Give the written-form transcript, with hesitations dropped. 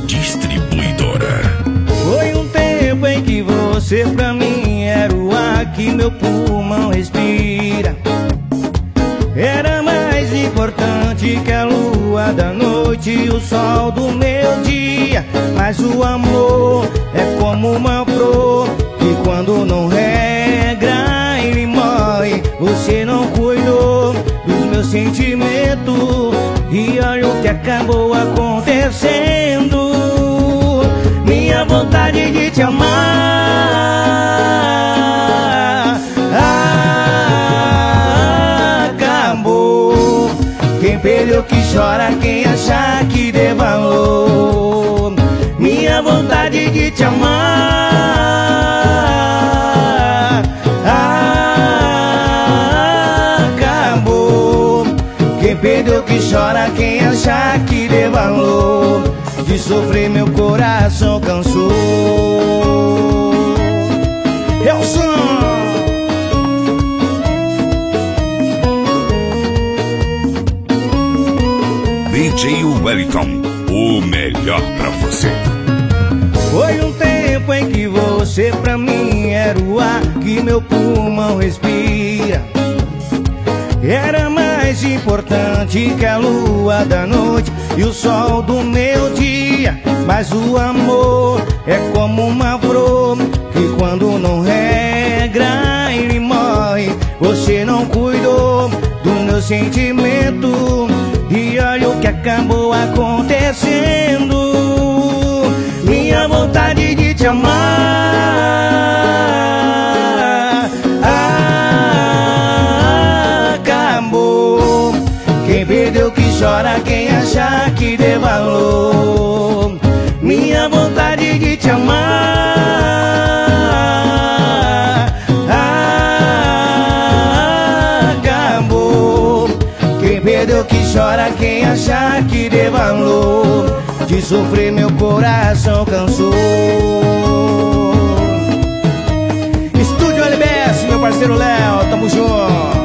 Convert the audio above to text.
Distribuidora. Foi um tempo em que você pra mim era o ar que meu pulmão respira. Era mais importante que a lua da noite e o sol do meu dia. Mas o amor é como uma flor que quando não regra ele morre. Você não cuidou dos meus sentimentos e olha o que acabou acontecendo. Minha vontade de te amar acabou. Quem perdeu que chora, quem achar que dê valor. Minha vontade de te amar acabou. Quem perdeu que chora, quem achar que dê valor. De sofrer meu coração cansou. DJ Wellington, o melhor pra você. Foi um tempo em que você pra mim era o ar que meu pulmão respira. Era mais importante que a lua da noite e o sol do meu dia. Mas o amor é como uma flor que quando não regra ele morre. Você não cuidou do meu sentimento e olha o que acabou acontecendo. Minha vontade de te amar acabou. Quem perdeu que chora, quem achar que dê valor. Minha vontade de te amar acabou. Quem perdeu que chora, quem achar que dê valor. De sofrer meu coração cansou. Estúdio LBS, meu parceiro Léo, tamo junto.